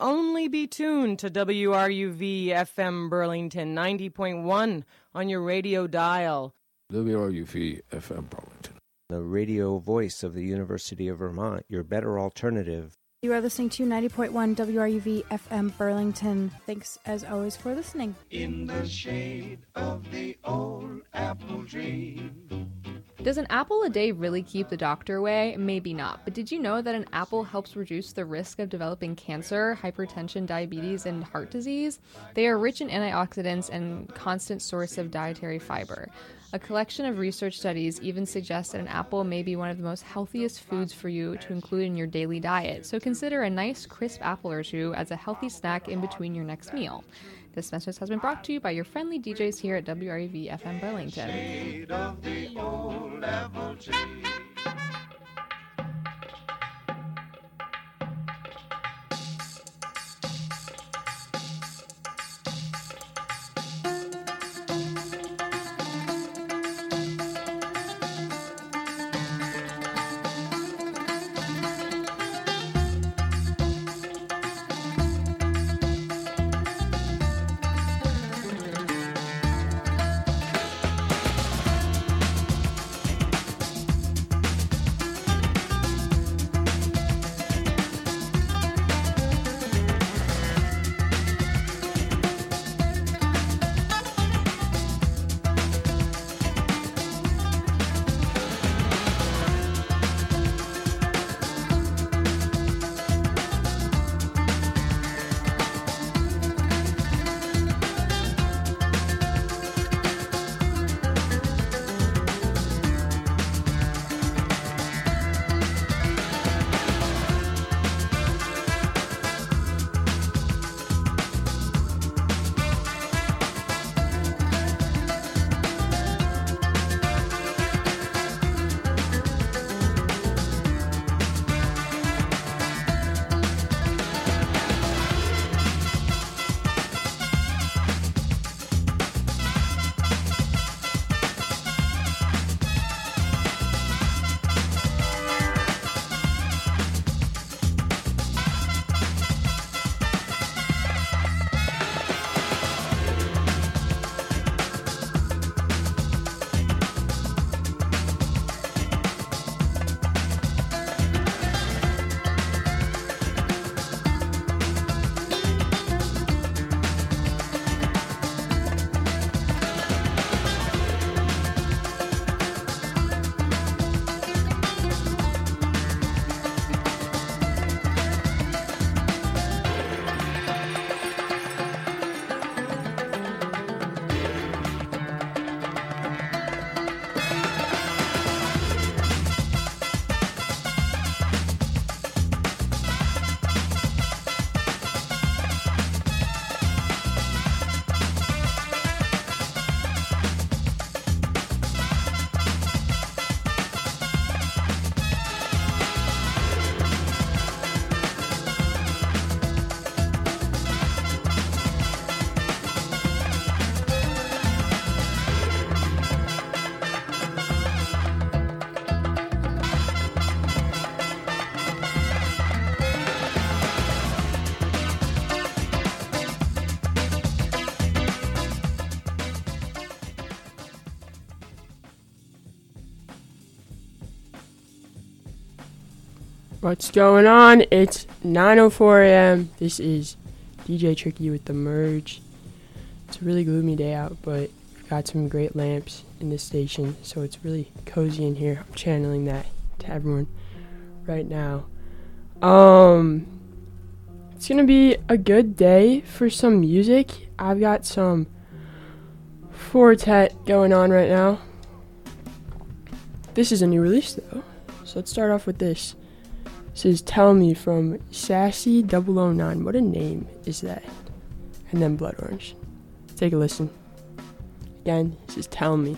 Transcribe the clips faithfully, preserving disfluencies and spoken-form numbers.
only be tuned to W R U V F M Burlington ninety point one on your radio dial. W R U V F M Burlington. The radio voice of the University of Vermont, your better alternative. You are listening to ninety point one W R U V F M Burlington. Thanks, as always, for listening. In the shade of the old apple tree. Does an apple a day really keep the doctor away? Maybe not. But did you know that an apple helps reduce the risk of developing cancer, hypertension, diabetes, and heart disease? They are rich in antioxidants and constant source of dietary fiber. A collection of research studies even suggests that an apple may be one of the most healthiest foods for you to include in your daily diet. So consider a nice crisp apple or two as a healthy snack in between your next meal. This message has been brought to you by your friendly D Js here at W R U V F M Burlington. Shade of the old apple tree. What's going on? It's nine oh four a.m. This is D J Tricky with The Merge. It's a really gloomy day out, but we've got some great lamps in this station, so it's really cozy in here. I'm channeling that to everyone right now. Um, it's gonna be a good day for some music. I've got some Fortet going on right now. This is a new release, though, so let's start off with this. This is Tell Me from Sassy double oh nine. What a name is that? And then Blood Orange. Take a listen. Again, this is Tell Me.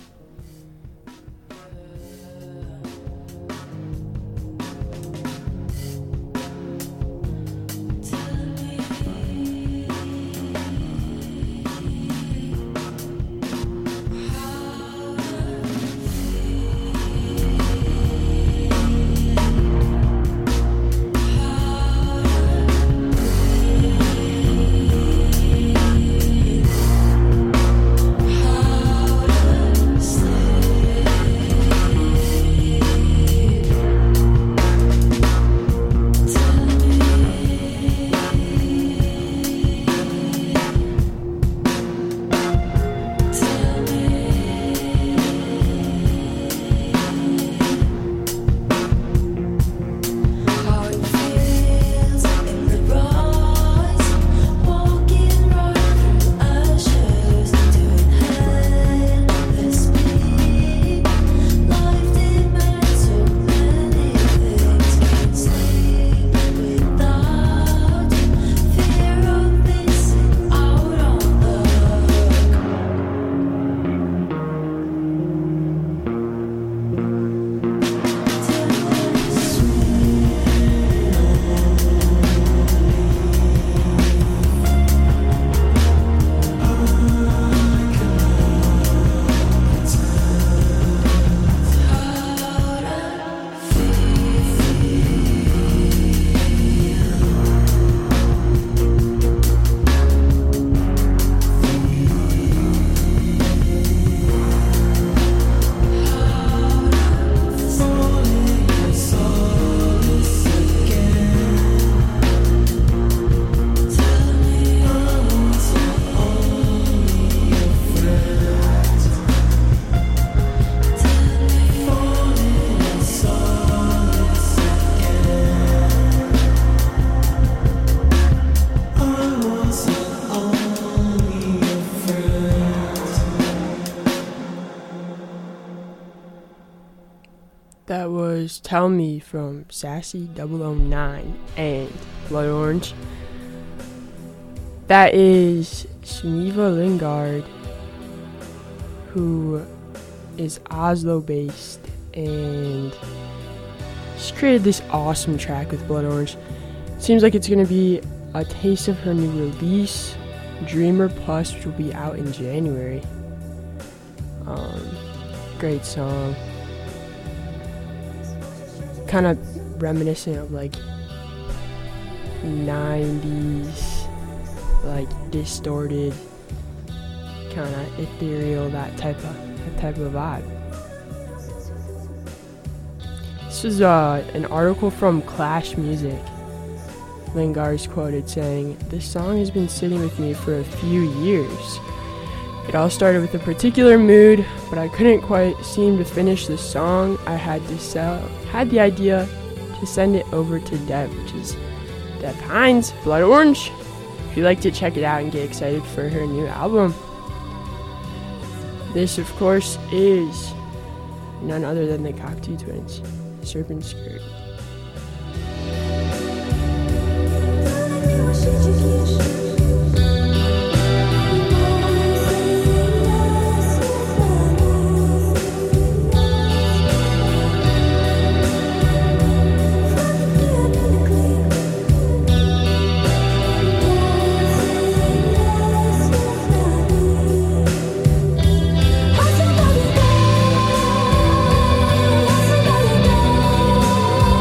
Tell was Tell Me from Sassy double oh nine and Blood Orange. That is Sunniva Lingard, who is Oslo based, and she created this awesome track with Blood Orange. Seems like it's going to be a taste of her new release, Dreamer Plus, which will be out in January. Um, great song. Kind of reminiscent of like nineties, like distorted, kind of ethereal, that type of that type of vibe. This was uh, an article from Clash Music. Lingard is quoted saying, "This song has been sitting with me for a few years. It all started with a particular mood, but I couldn't quite seem to finish the song. I had to sell, had the idea to send it over to Deb," which is Deb Hines, Blood Orange. If you'd like to check it out and get excited for her new album. This, of course, is none other than the Cocteau Twins, Serpent Skirt. Somebody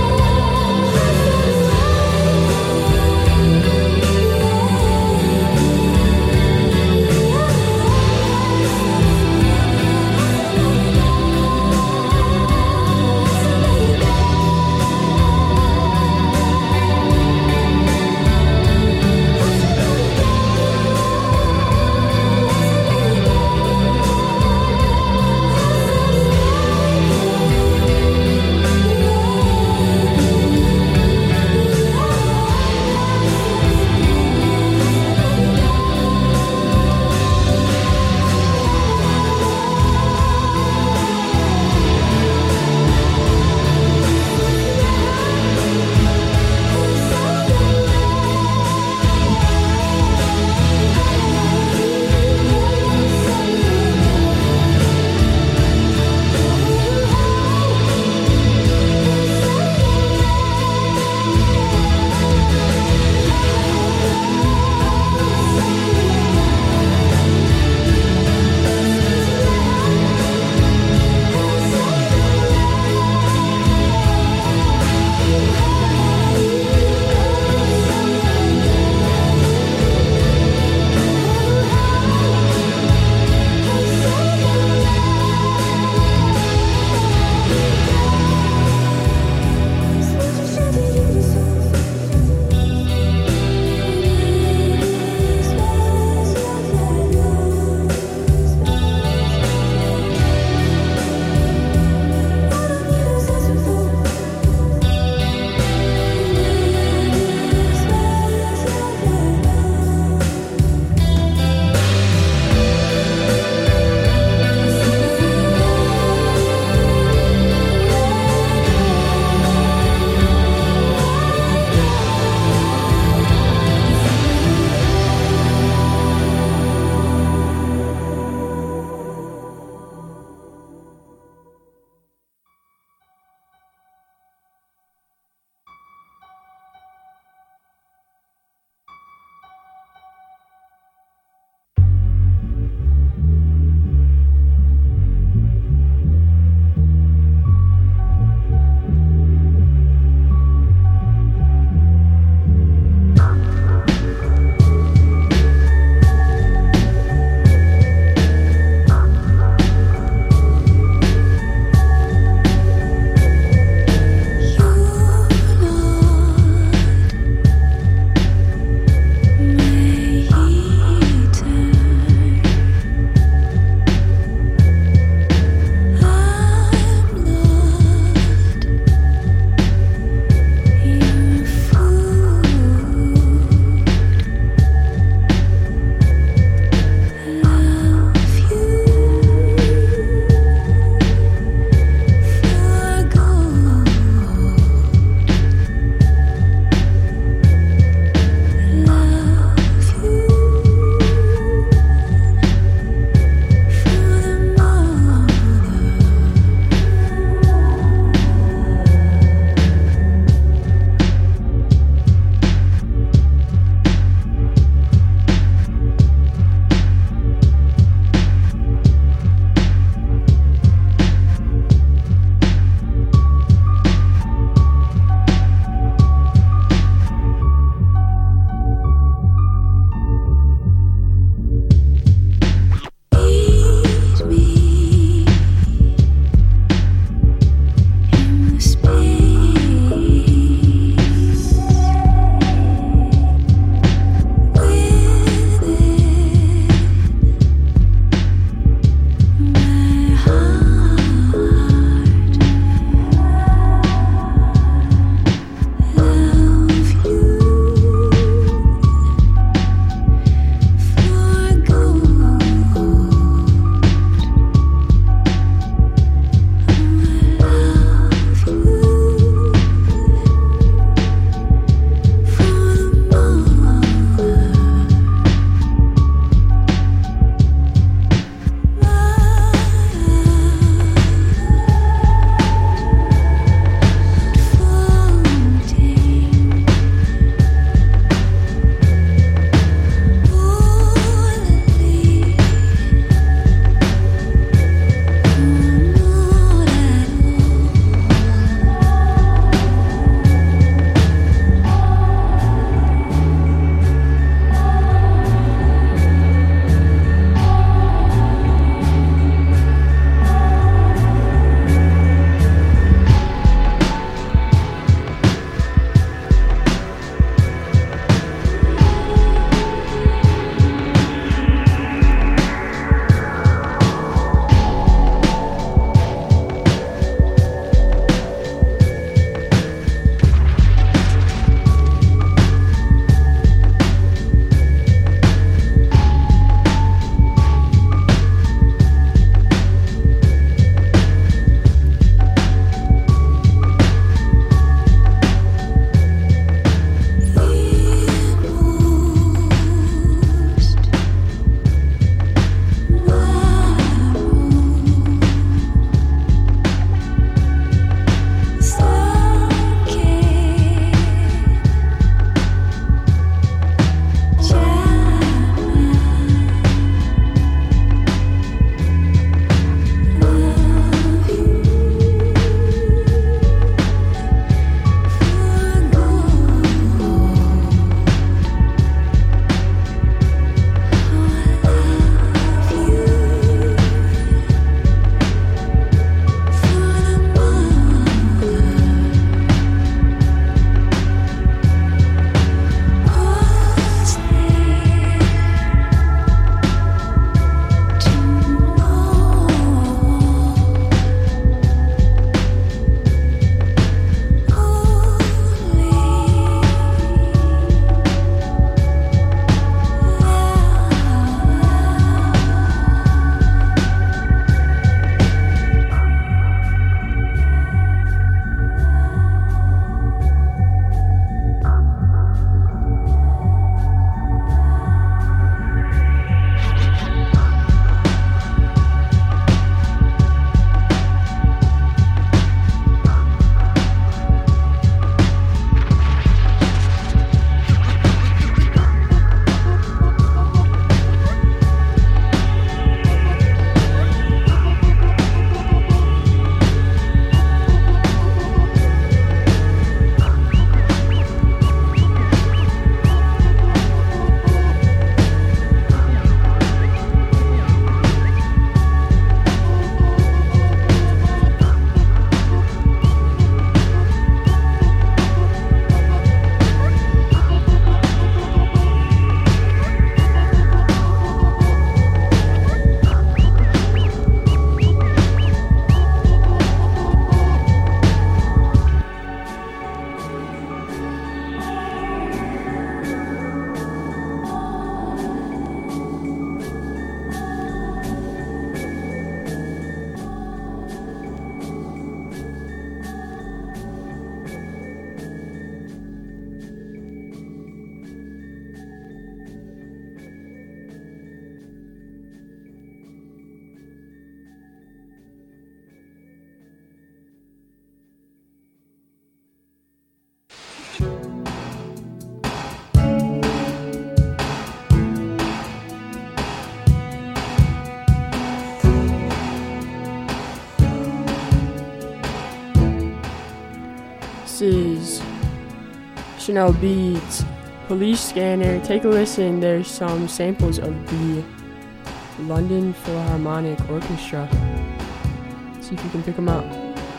This is Chanel Beats, Police Scanner. Take a listen. There's some samples of the London Philharmonic Orchestra. See if you can pick them out.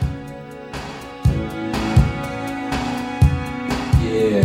Yeah.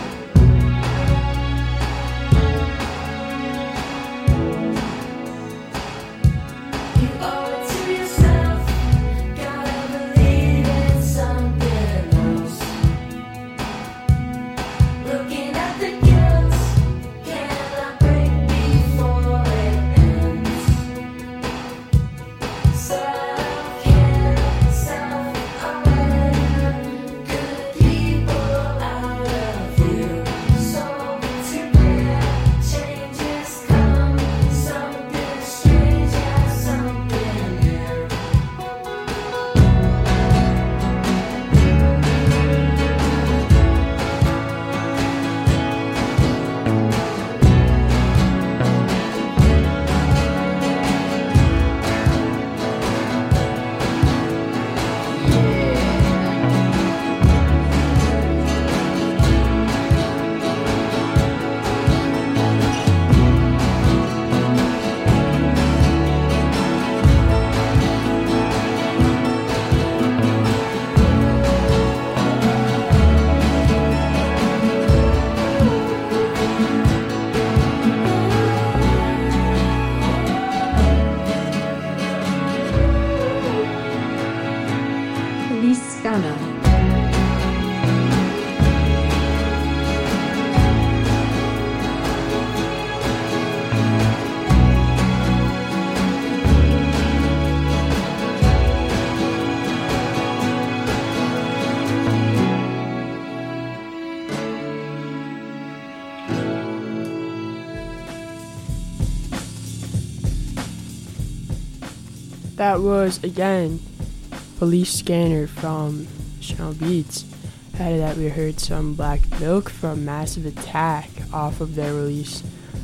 That was, again, Police Scanner from Chanel Beats. Ahead of that, we heard some Black Milk from Massive Attack off of their release,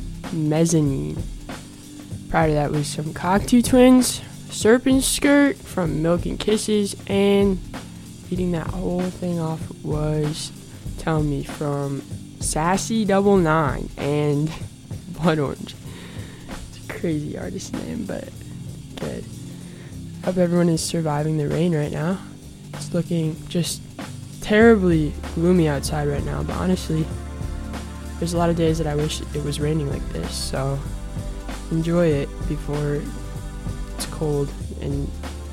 Mezzanine. Prior to that was some Cocteau Twins, Serpent Skirt from Milk and Kisses, and beating that whole thing off was Tell Me from Sassy Double Nine and Blood Orange. It's a crazy artist name, but good. Hope everyone is surviving the rain right now. It's looking just terribly gloomy outside right now, but honestly, there's a lot of days that I wish it was raining like this, so enjoy it before it's cold and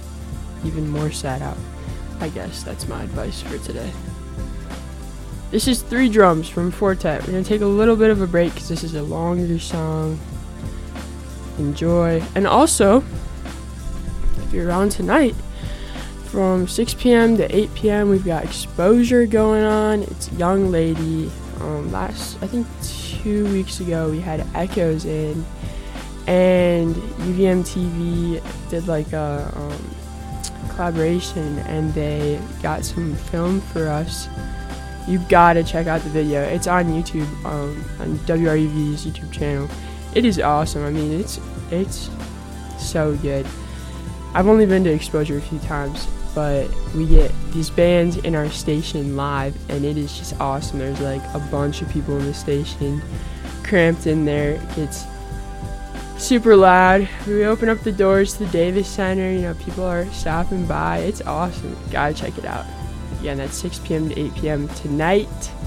even more sad out. I guess that's my advice for today. This is Three Drums from Fortet. We're going to take a little bit of a break because this is a longer song. Enjoy. And also, if you're around tonight, from six p.m. to eight p.m. we've got Exposure going on. It's Young Lady. Um, last, I think two weeks ago, we had Echoes in, and U V M T V did like a um, collaboration, and they got some film for us. You gotta check out the video. It's on YouTube, um, on W R U V's YouTube channel. It is awesome. I mean, it's it's so good. I've only been to Exposure a few times, but we get these bands in our station live, and it is just awesome. There's like a bunch of people in the station, cramped in there. It gets super loud. We open up the doors to the Davis Center. You know, people are stopping by. It's awesome. Gotta check it out. Again, that's six p.m. to eight p.m. tonight.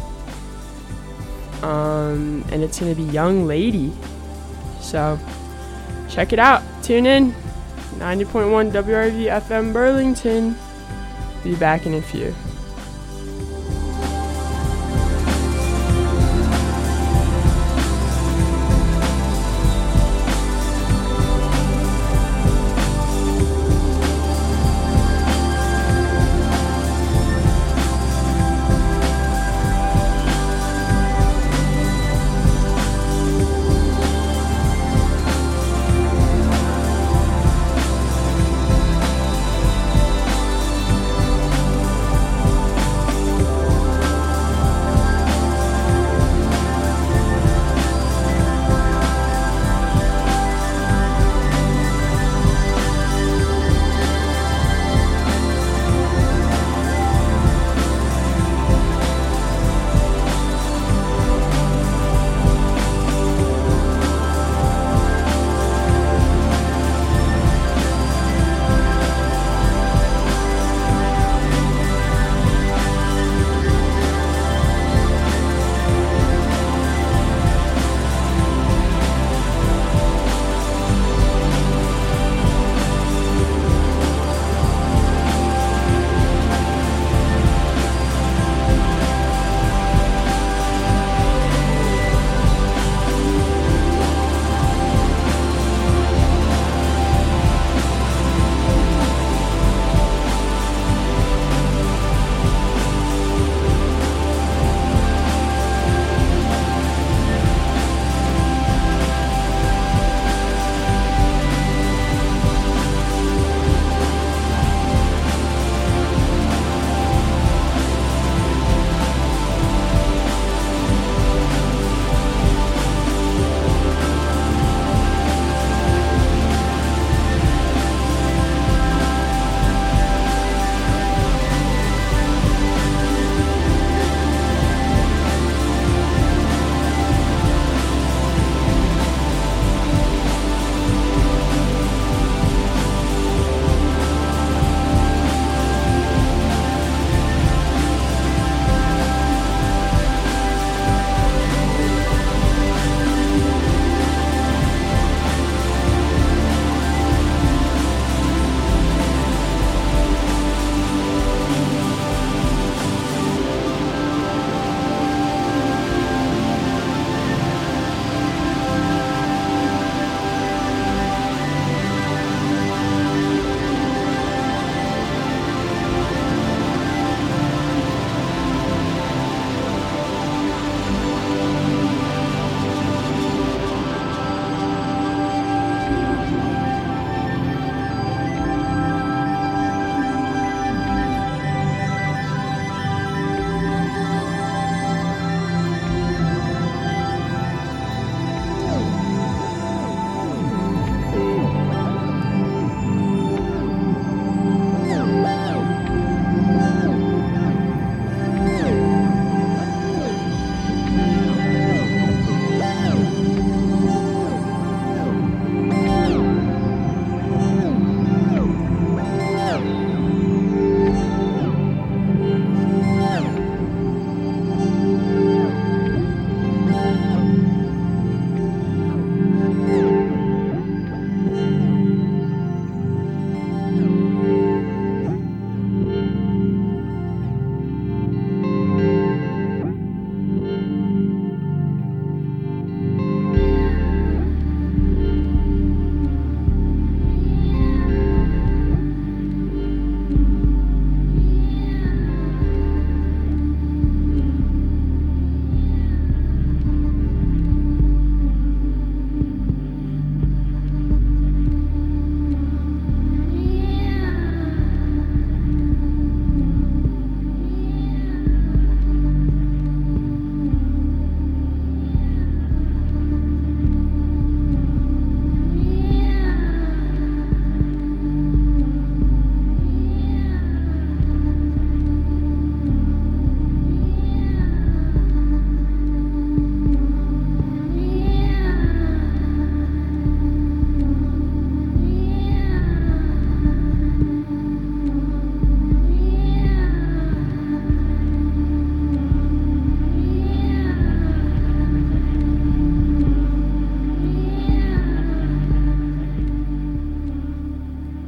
Um, and it's gonna be Young Lady. So check it out. Tune in. ninety point one W R V F M Burlington. Be back in a few.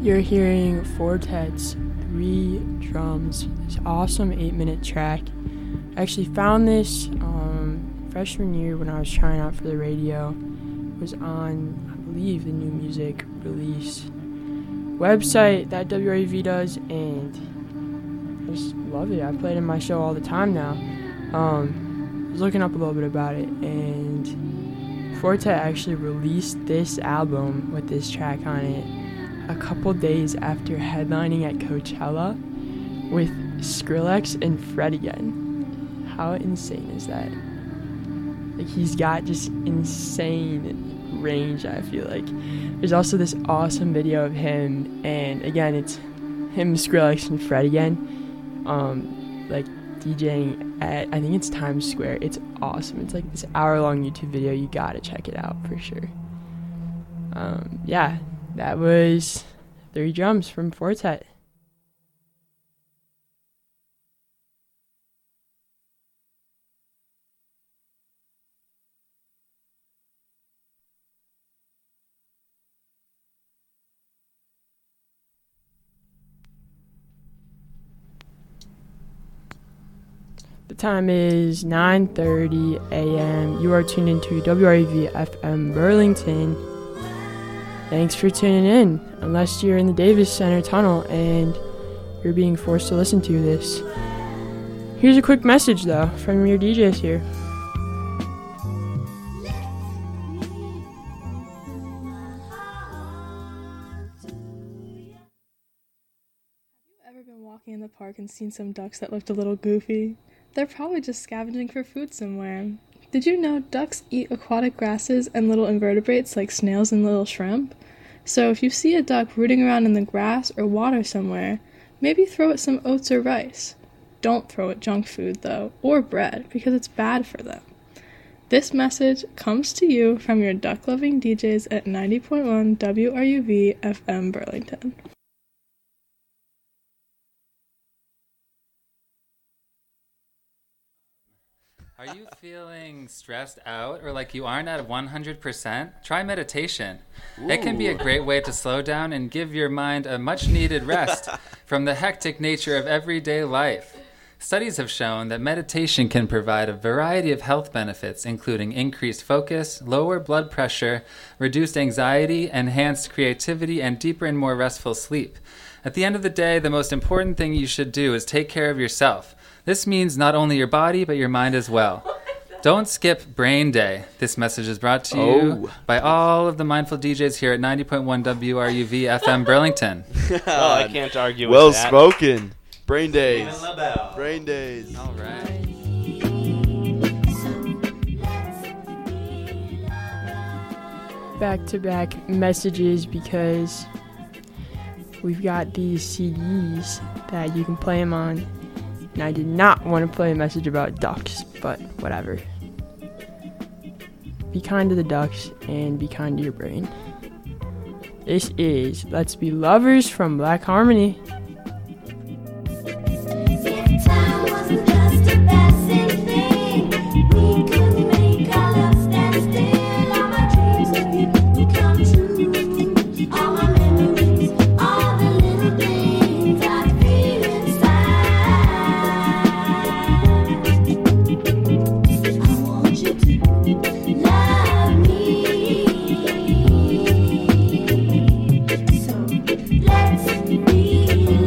You're hearing Fortet's Three Drums, this awesome eight-minute track. I actually found this um, freshman year when I was trying out for the radio. It was on, I believe, the new music release website that W R U V does, and I just love it. I play it in my show all the time now. Um, I was looking up a little bit about it, and Fortet actually released this album with this track on it a couple days after headlining at Coachella with Skrillex and Fred again. How insane is that? Like, he's got just insane range, I feel like. There's also this awesome video of him, and again, it's him, Skrillex, and Fred again, um, like DJing at, I think it's Times Square. It's awesome. It's like this hour-long YouTube video. You gotta check it out for sure. Um, yeah. That was Three Drums from Fortet. The time is nine thirty a.m. You are tuned into W R U V F M Burlington. Thanks for tuning in, unless you're in the Davis Center tunnel and you're being forced to listen to this. Here's a quick message, though, from your D Js here. Ever been walking in the park and seen some ducks that looked a little goofy? They're probably just scavenging for food somewhere. Did you know ducks eat aquatic grasses and little invertebrates like snails and little shrimp? So if you see a duck rooting around in the grass or water somewhere, maybe throw it some oats or rice. Don't throw it junk food, though, or bread, because it's bad for them. This message comes to you from your duck-loving D Js at ninety point one W R U V F M Burlington. Are you feeling stressed out or like you aren't at one hundred percent? Try meditation. Ooh. It can be a great way to slow down and give your mind a much-needed rest from the hectic nature of everyday life. Studies have shown that meditation can provide a variety of health benefits, including increased focus, lower blood pressure, reduced anxiety, enhanced creativity, and deeper and more restful sleep. At the end of the day, the most important thing you should do is take care of yourself. This means not only your body, but your mind as well. Don't skip Brain Day. This message is brought to you oh. by all of the mindful D Js here at ninety point one W R U V F M Burlington. Oh, I can't argue well with that. Well spoken. Brain Days. Brain Days. All right. Back-to-back messages, because we've got these C Ds that you can play them on. And I did not want to play a message about ducks, but whatever. Be kind to the ducks and be kind to your brain. This is Let's Be Lovers from Black Harmony. Let's be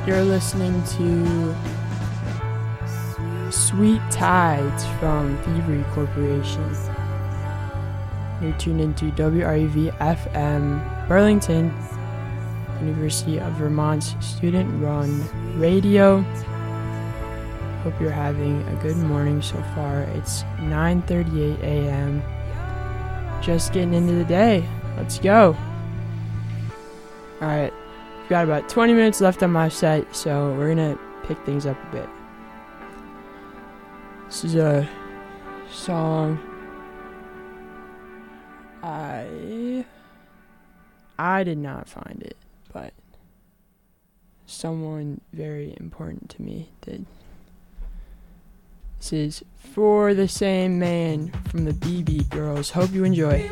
You're listening to Sweet Tides from Thievery Corporation. You're tuned into W R U V F M Burlington, University of Vermont's student-run radio. Hope you're having a good morning so far. It's nine thirty-eight a.m. Just getting into the day. Let's go. Alright, we've got about twenty minutes left on my set, so we're gonna pick things up a bit. This is a song I I did not find it, but someone very important to me did. This is For the Same Man from the B B Girls. Hope you enjoy.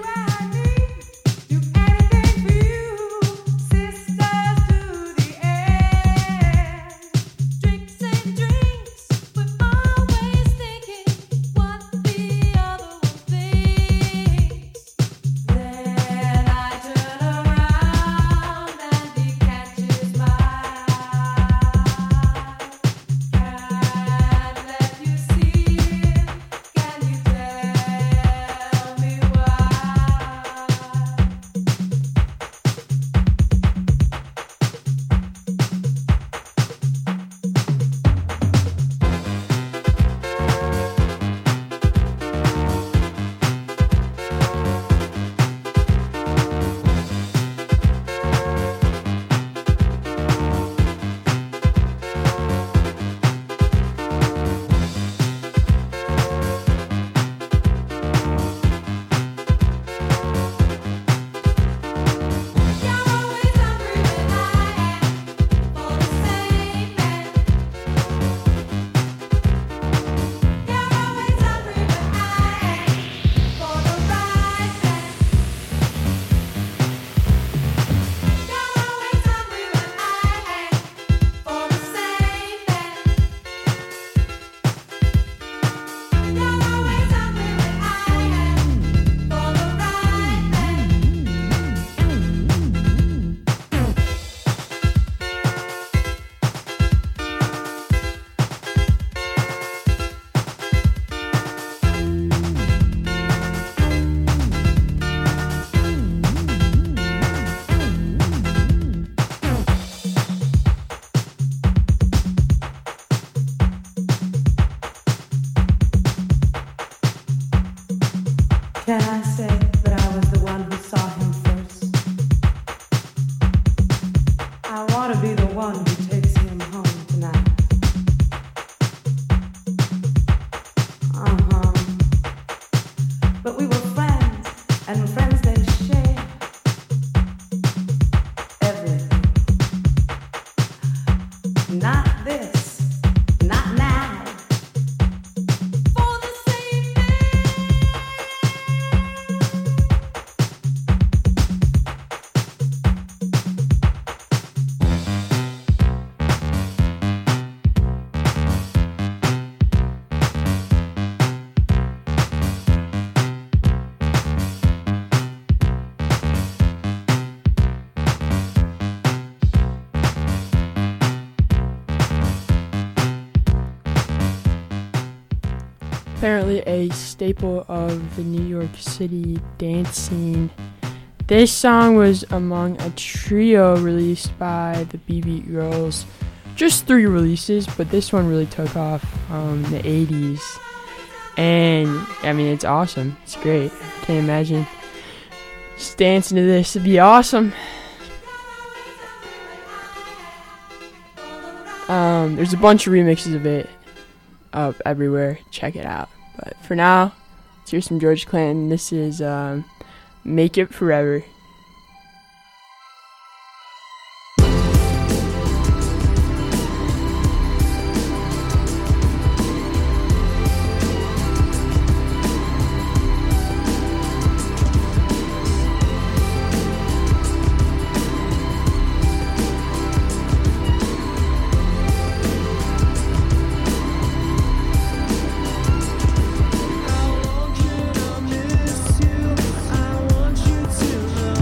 Can I say that I was the one who saw him first? I want to be the one who takes him home tonight. Uh-huh. But we were friends, and friends they share everything. Not this, not now. Apparently a staple of the New York City dance scene. This song was among a trio released by the B B Girls. Just three releases, but this one really took off um, in the eighties. And, I mean, it's awesome. It's great. I can't imagine just dancing to this. It'd be awesome. Um, there's a bunch of remixes of it up everywhere. Check it out. But for now, let's hear some George Clinton. This is um, Make It Forever. I want you to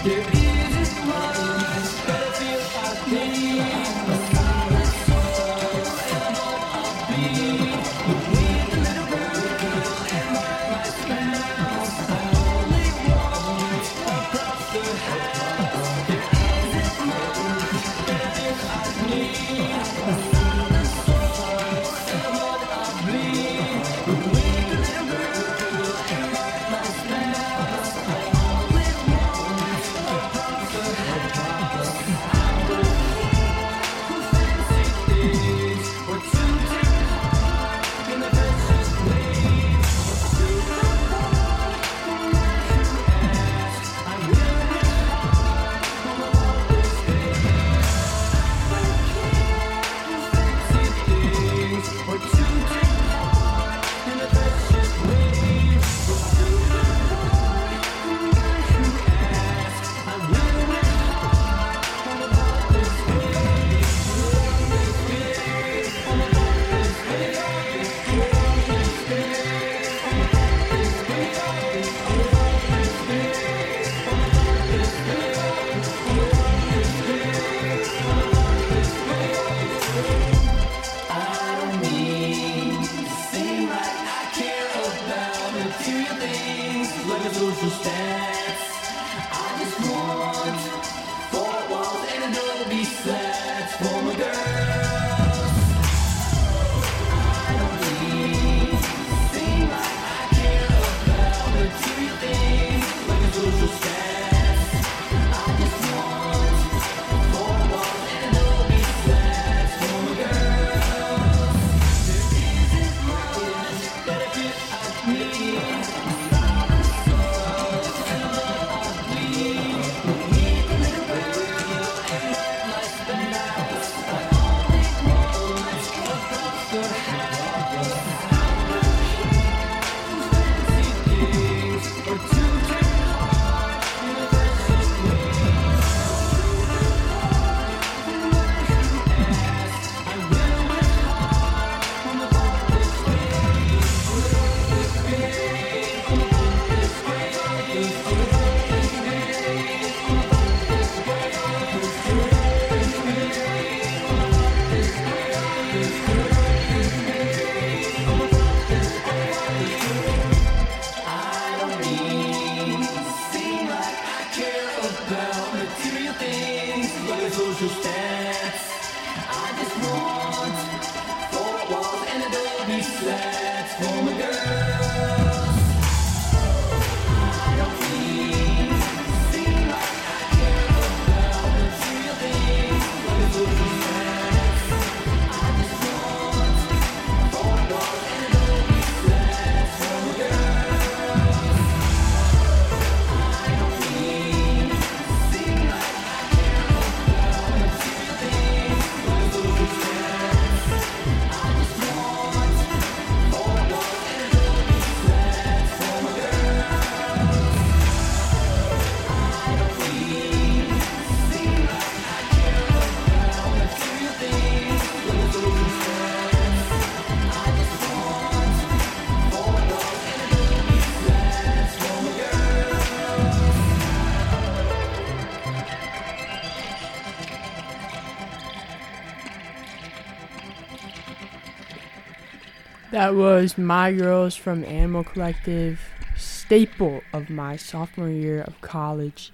That was My Girls from Animal Collective, staple of my sophomore year of college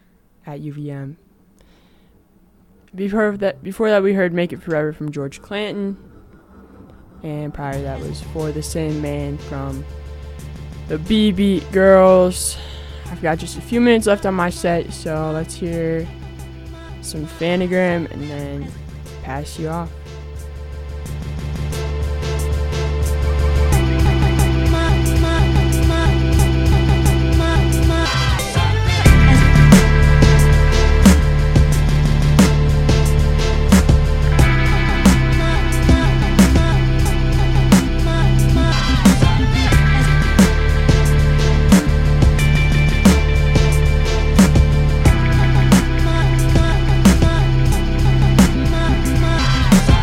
at U V M. Before that, before that we heard Make It Forever from George Clanton, and prior to that was For the Same Man from the B-Beat Girls. I've got just a few minutes left on my set, so let's hear some Phanogram and then pass you off. Bye.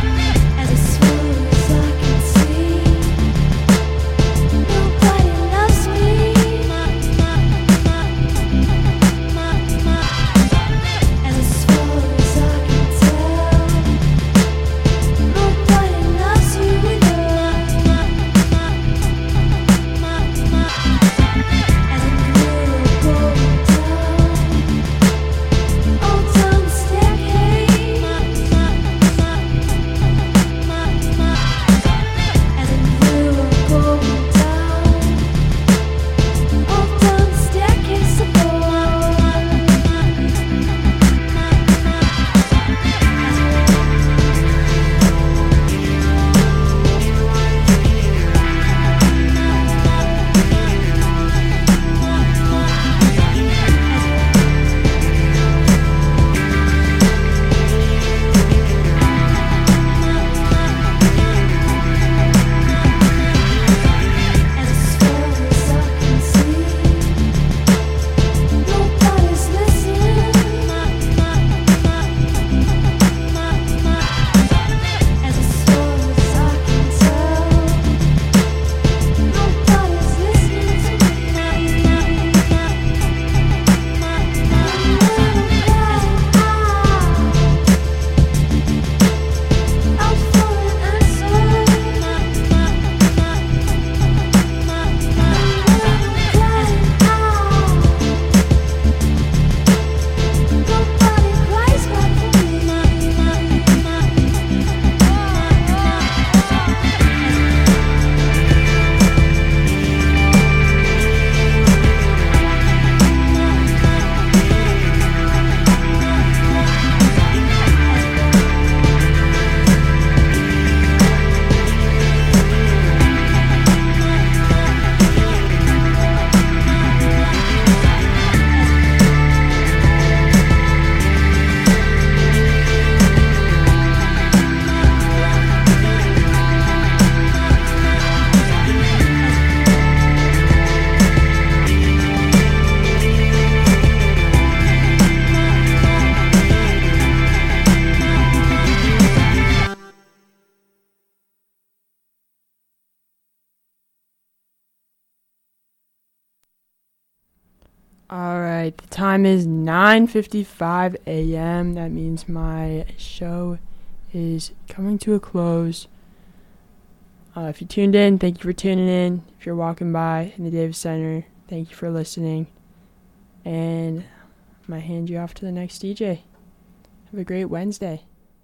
All right, the time is nine fifty-five a.m. That means my show is coming to a close. Uh, if you tuned in, thank you for tuning in. If you're walking by in the Davis Center, thank you for listening. And I'm going to hand you off to the next D J. Have a great Wednesday.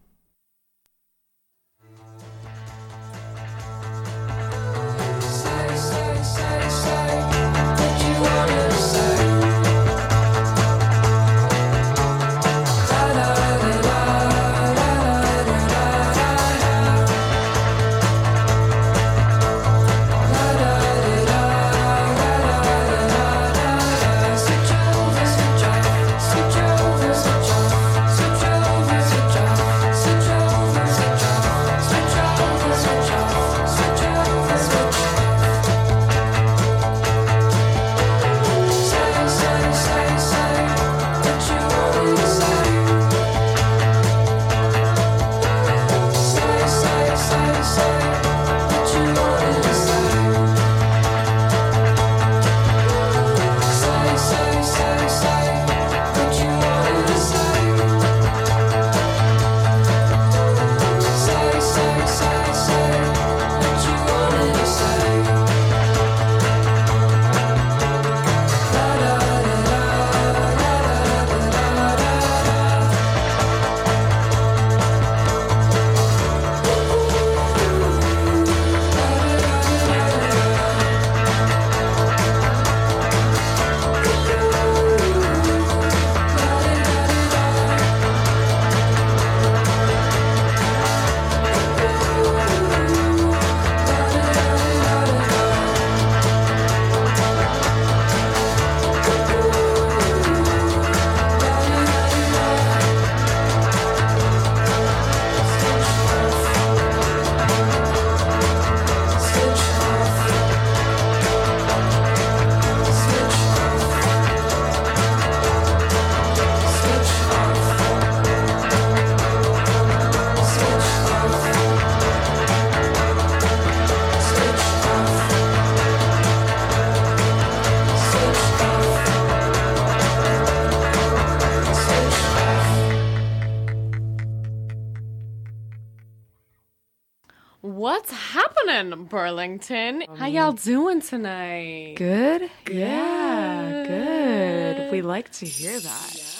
Say, say, say, say what you wanna say. What's happening, Burlington? How y'all doing tonight? Good? Good. Yeah, good. We like to hear that. Yeah.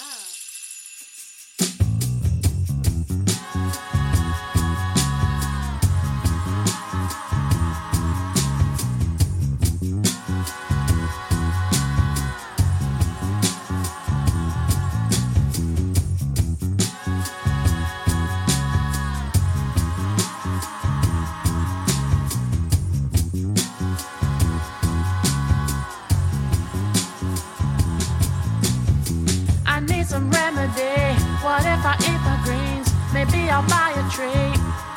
Some remedy. What if I eat the greens? Maybe I'll buy a tree.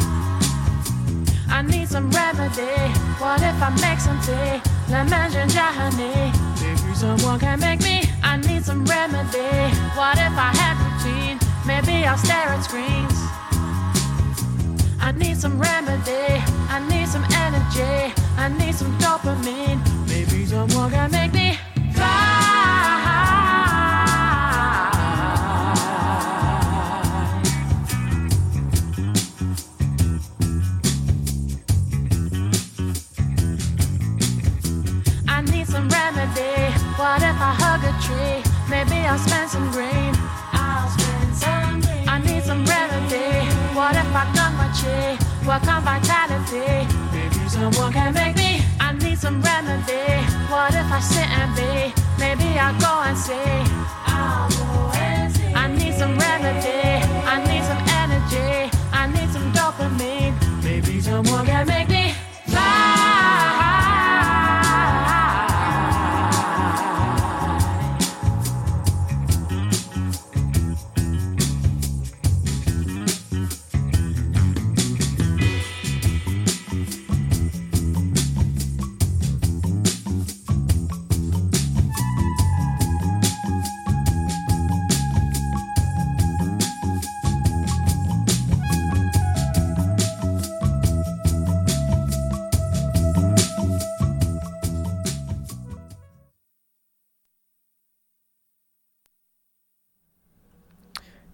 I need some remedy. What if I make some tea? Lemon, ginger, honey. Maybe someone can make me. I need some remedy. What if I had routine? Maybe I'll stare at screens. I need some remedy. I need some energy. I need some dopamine. Maybe someone can make me fly. What if I hug a tree? Maybe I'll spend some green. I'll spend some green. I need some remedy. What if I gun my chi? Work on vitality. Maybe someone can make me. I need some remedy. What if I sit and be? Maybe I'll go and see. I'll go and see. I need some remedy. I need some energy. I need some dopamine. Maybe someone can make me fly.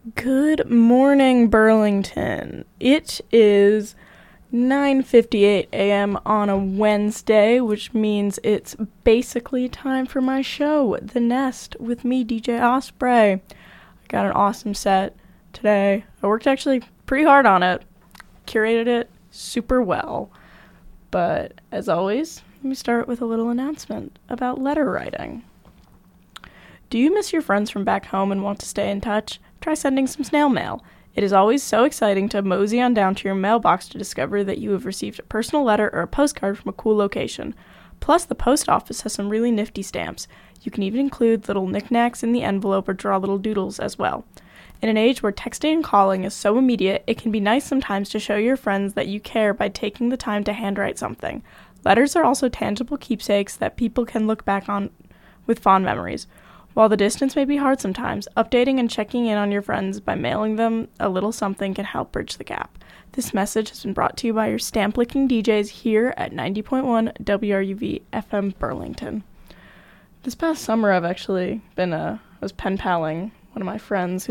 Good morning, Burlington. It is nine fifty-eight a.m. on a Wednesday, which means it's basically time for my show, The Nest, with me, D J Osprey. I got an awesome set today. I worked actually pretty hard on it, curated it super well. But as always, let me start with a little announcement about letter writing. Do you miss your friends from back home and want to stay in touch? Try sending some snail mail. It is always so exciting to mosey on down to your mailbox to discover that you have received a personal letter or a postcard from a cool location. Plus, the post office has some really nifty stamps. You can even include little knickknacks in the envelope or draw little doodles as well. In an age where texting and calling is so immediate, it can be nice sometimes to show your friends that you care by taking the time to handwrite something. Letters are also tangible keepsakes that people can look back on with fond memories. While the distance may be hard sometimes, updating and checking in on your friends by mailing them a little something can help bridge the gap. This message has been brought to you by your stamp-licking D Js here at ninety point one W R U V F M Burlington. This past summer I've actually been, uh, I was pen-paling one of my friends who